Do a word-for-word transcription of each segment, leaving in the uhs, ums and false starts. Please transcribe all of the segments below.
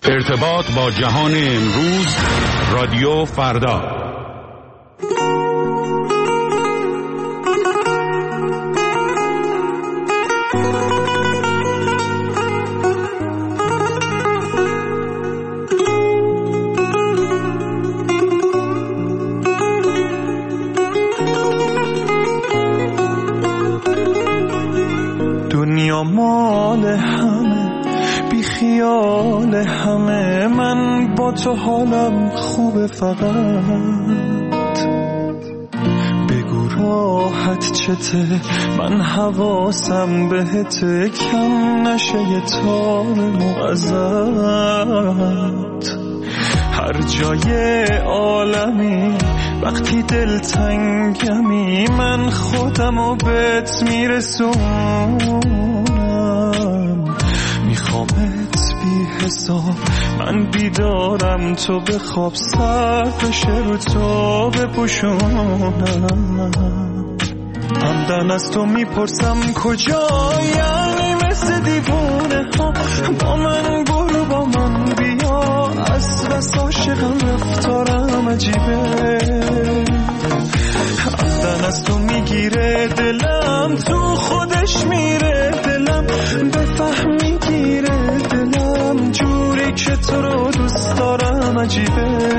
ارتباط با جهان امروز، رادیو فردا. دنیا مال همه، بی خیال همه، من با تو حالم خوبه، فقط بگو راحت چته، من حواسم بهته، کم نشه یه تار ازت. هر جای عالمی وقتی دلتنگمی، من خودمو بهت میرسونم، میخوامت بی حساب، من بیدارم تو بخواب، سر بشه رو تو بپوشونم. عمدن از تو میپرسم کجا، یعنی مثل دیوونه ها با من برو، با من بیا، از بس عاشقم رفتارم عجیبه. عمدن از تو میگیره دلم، تو خودش میره دلم، بفهمی گیره دلم، جوری که تو رو دوست دارم عجیبه.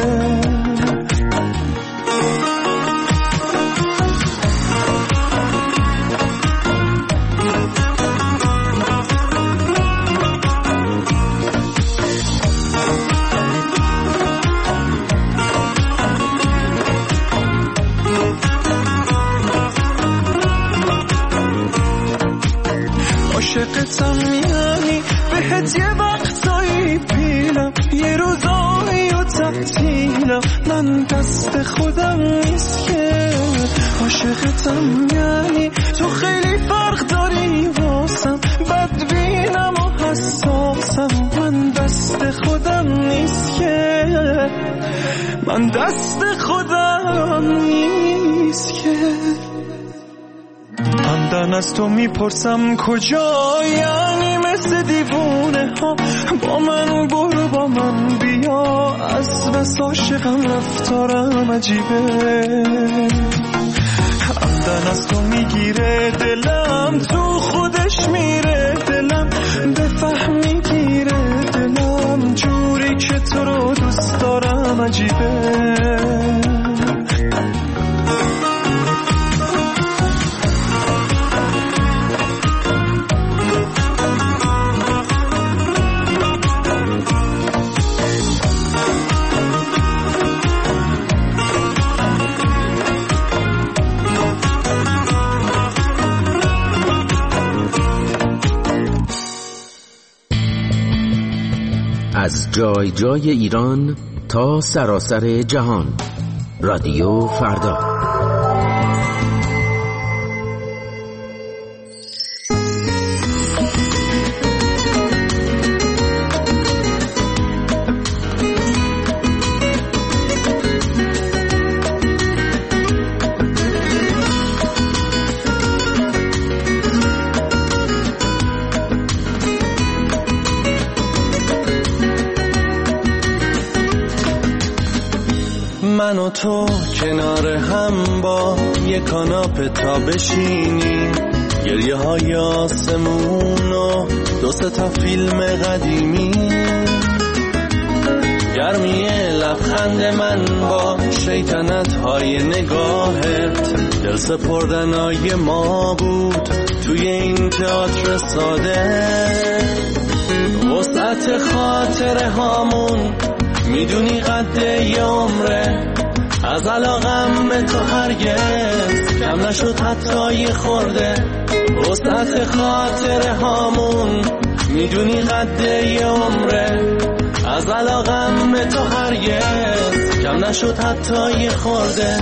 عاشقتم میانی بهت یه وقتایی پیلم، یه روزایی و تعطیلم، من دست خودم نیست که. عاشقتم یعنی تو خیلی فرق داری واسم، بدبینم و حساسم، من دست خودم نیست که، من دست خودم نیست که. عمدن از تو میپرسم کجا، یعنی مثل دیوونه ها با من برو، با من بیا، از بس عاشقم رفتارم عجیبه. عمدن از تو میگیره دلم، تو خودش میره دلم، بفهمی گیره دلم، جوری که تو رو دوست دارم عجیبه. از جای جای ایران تا سراسر جهان، رادیو فردا. من و تو کنار هم با یه کاناپه تا بشینیم، گریه های آسمون و دو سه تا فیلم قدیمی، گرمی لبخند من با شیطنت های نگاهت، دل سپردنای ما بود توی این تئاتر ساده. وسعت خاطره هامون میدونی قد یه عمره، از علاقم به تو هرگز کم نشد حتی یه خورده. وسعت خاطره هامون میدونی قد یه عمره، از علاقم به تو هرگز کم نشد حتی یه خورده.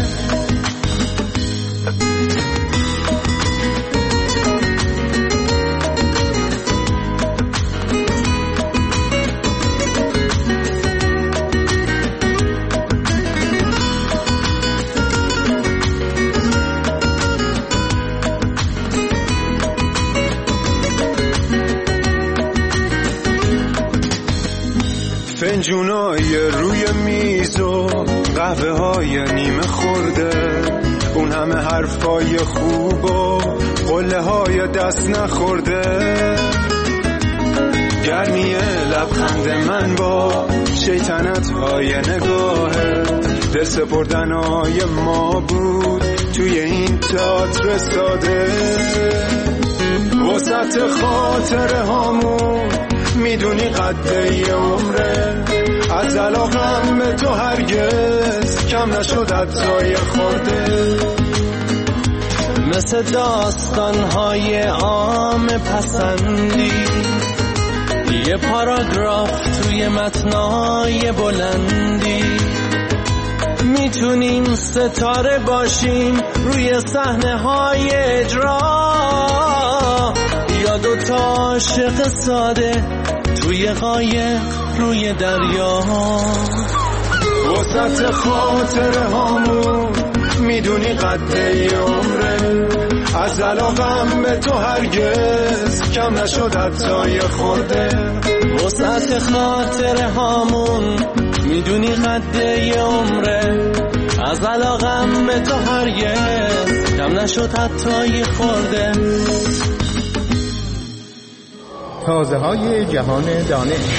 فنجونای روی میز و قهوه های نیمه خورده، اون همه حرفای خوب و قله های دست نخورده، گرمی لبخند من با شیطنت های نگاهه، دل سپردن های ما بود توی این تئاتر ساده، وسط خاطره هامون میدونی قد یه عمره، از علاقم به تو هرگز کم نشد حتی خورده، مثل داستان‌های عام پسندی، یه پاراگراف توی متنای بلندی، میتونیم ستاره باشیم روی صحنه های اجرا، یا دوتا عاشق ساده توی قایق روی دریا، وسط خاطره هامون میدونی قد یه عمره، از علاقم به تو هرگز کم نشد حتی خورده، وسط خاطره هامون میدونی قد یه عمره، از علاقم به تو هرگز کم نشد حتی خورده. تازه های جهان دانش.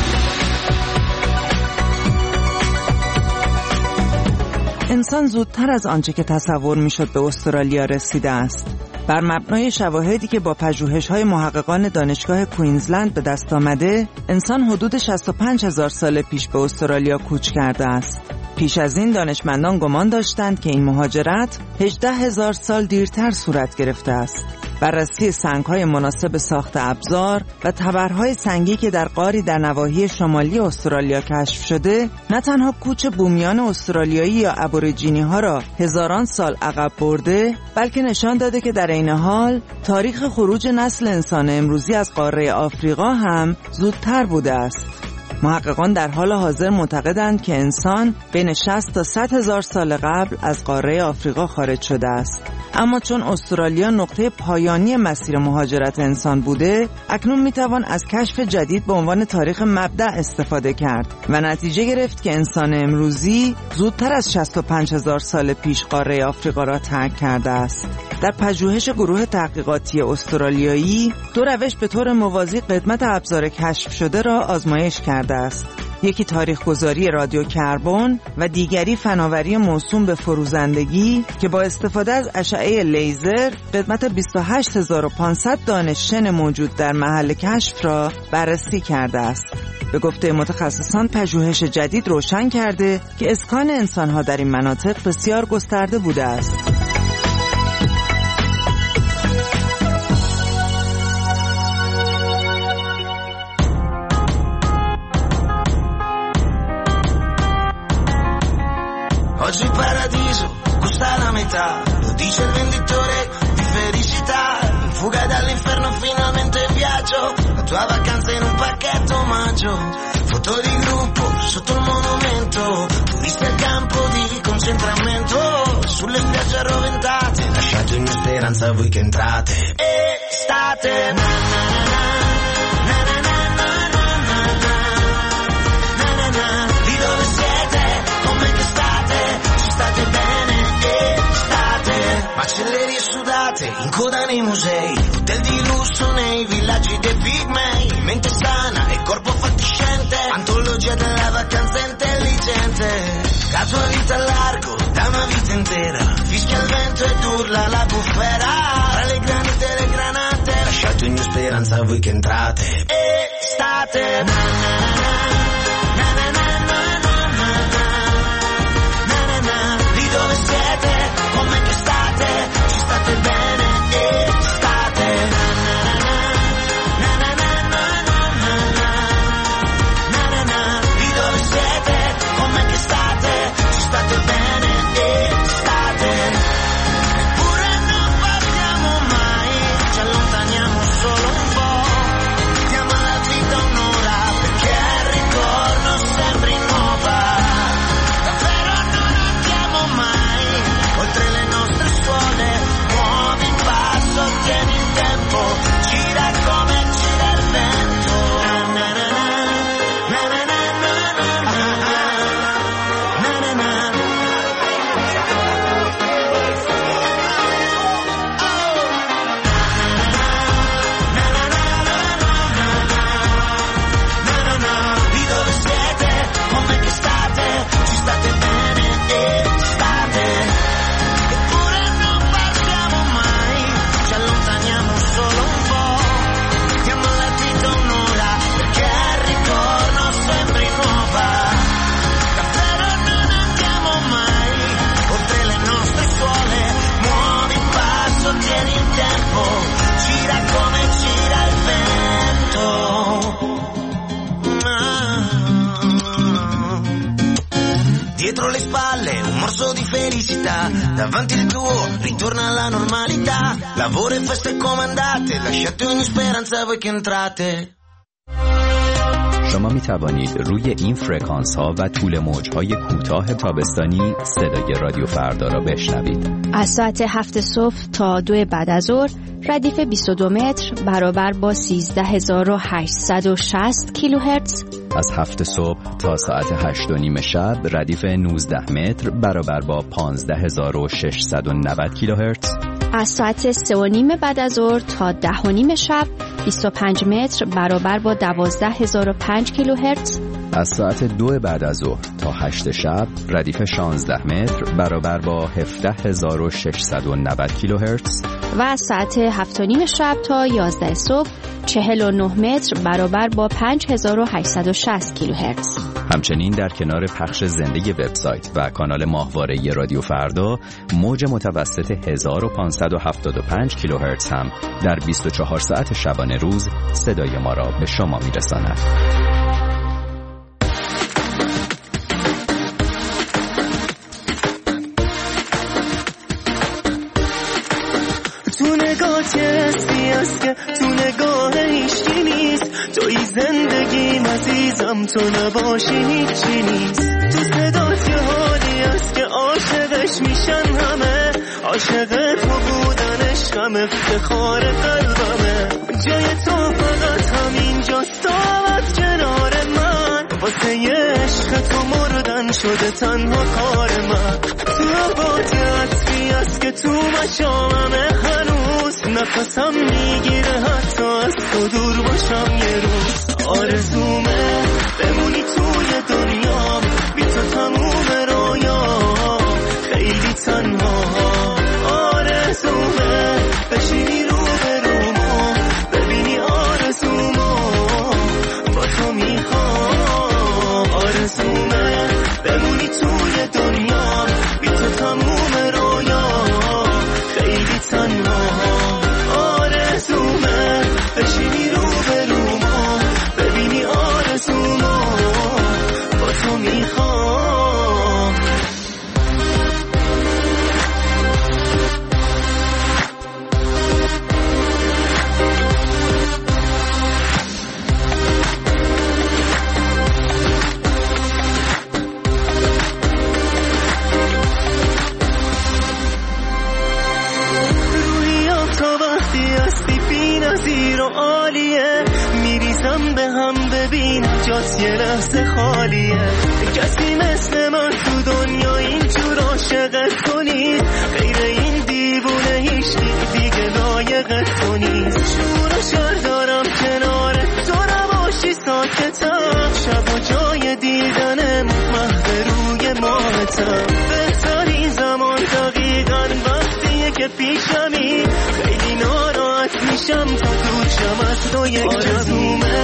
انسان زودتر از آنچه که تصور میشد به استرالیا رسیده است. بر مبنای شواهدی که با پژوهش‌های محققان دانشگاه کوینزلند به دست آمده، انسان حدود شصت و پنج هزار سال پیش به استرالیا کوچ کرده است. پیش از این دانشمندان گمان داشتند که این مهاجرت هجده هزار سال دیرتر صورت گرفته است. بررسی سنگ‌های مناسب ساخت ابزار و تبرهای سنگی که در غاری در نواحی شمالی استرالیا کشف شده، نه تنها کوچ بومیان استرالیایی یا ابوریجینی‌ها را هزاران سال عقب برده، بلکه نشان داده که در عین حال تاریخ خروج نسل انسان امروزی از قاره آفریقا هم زودتر بوده است. محققان در حال حاضر معتقدند که انسان بین شصت تا صد هزار سال قبل از قاره آفریقا خارج شده است. اما چون استرالیا نقطه پایانی مسیر مهاجرت انسان بوده، اکنون میتوان از کشف جدید به عنوان تاریخ مبدأ استفاده کرد و نتیجه گرفت که انسان امروزی زودتر از شصت و پنج هزار سال پیش قاره آفریقا را ترک کرده است. در پژوهش گروه تحقیقاتی استرالیایی، دو روش به طور موازی قدمت ابزار کشف شده را آزمایش کرده است. یکی تاریخ گذاری رادیو کربن و دیگری فناوری موسوم به فروزندگی که با استفاده از اشعه لیزر قدمت بیست و هشت هزار و پانصد دانه شن موجود در محل کشف را بررسی کرده است. به گفته متخصصان، پژوهش جدید روشن کرده که اسکان انسان‌ها در این مناطق بسیار گسترده بوده است. Oggi il paradiso costa la metà, lo dice il venditore di felicità, in fuga dall'inferno finalmente in viaggio, la tua vacanza in un pacchetto omaggio, foto di gruppo sotto il monumento, turisti al campo di concentramento, sulle spiagge arroventate, lasciate ogni speranza voi che entrate, estate, na na na na na na na na na na na na, lì dove siete, come che state, ci state bene, estate, macellerie sudate, in coda nei musei, hotel di lusso nei villaggi dei pigmei, mente sana e corpo fatiscente, antologia della vacanza intelligente, casualità largo da una vita intera, fischia il vento ed urla la bufera, tra le granite e le granate, lasciate ogni speranza voi che entrate, estate, na na na na na na na na na na na na, lì dove siete, come che state, ci state bene, estate, na na na na na na na na na na na, lì dove siete, come che state, ci state bene, estate, eppure non partiamo mai, ci allontaniamo solo un po', diamo alla vita un'ora perché è Dietro le spalle un morso di felicità, davanti il tuo ritorna alla normalità. Lavoro e feste comandate, lasciate ogni speranza voi che entrate. شما می توانید روی این فرکانس ها و طول موج های کوتاه تابستانی صدای رادیو فردا را بشنوید. از ساعت هفت صبح تا دو بعد از ظهر ردیف بیست و دو متر برابر با سیزده هزار و هشتصد و شصت کیلوهرتز. از هفت صبح تا ساعت هشت و نیم شب ردیف نوزده متر برابر با پانزده هزار و ششصد و نود کیلوهرتز. از ساعت سه و نیم بعد از ظهر تا ده و نیم شب بیست و پنج متر برابر با دوازده هزار و پنج کیلوهرتز. از ساعت دو بعد از ظهر تا هشت شب ردیف شانزده متر برابر با هفده هزار و ششصد و نود کیلوهرتز. و از ساعت هفت و نیم شب تا یازده صبح چهل و نه متر برابر با پنج هزار و هشتصد و شصت کیلوهرتز. همچنین در کنار پخش زنده وبسایت و کانال ماهواره رادیو فردا، موج متوسط هزار و پانصد و هفتاد و پنج کیلوهرتز هم در بیست و چهار ساعت شبانه روز صدای ما را به شما میرساند. تو نگاه هستی است که تو نگاه هیچی نیست، توی زندگیم عزیزم، تو نباشی هیچی نیست. تو صدات یه حالی است که عاشقش میشن همه، عاشق تو بودن عشقم افتخار قلبمه. جای تو فقط همینجاست، دامت کنار من، واسه یه عشق تو مردن شده تنها کار من. تو عبادی عطفی است که تو مشاممه، هنوز نفسم میگیره حتی از تو دور باشم یه روز. آرزومه بمونی توی دنیا، بی تو تموم رویام خیلی تنها. آرزومه بشینی رو به رومو، ببینی آرزومو با تو میخوام. آرزومه بمونی توی دنیا، بی تو تموم رویام خیلی تنها. آرزومه بشینی رو به رومو، ببینی آرزومو با تو میخوام. میریزم به هم ببین جات یه لحظه خالیه. کسی مثل من تو دنیا اینجور عاشقت تو نیست، غیر این دیوونه هیچ دیگه لایقت تو نیست. شور و شر دارم کنار تو، نباشی ساکتم، شب و جای دیدنم محو روی ماهتم. بهترین زمان دقیقاً وقتیه که پیشمی، خیلی ناراحت میشم تا دور شم از تو یک آرزومه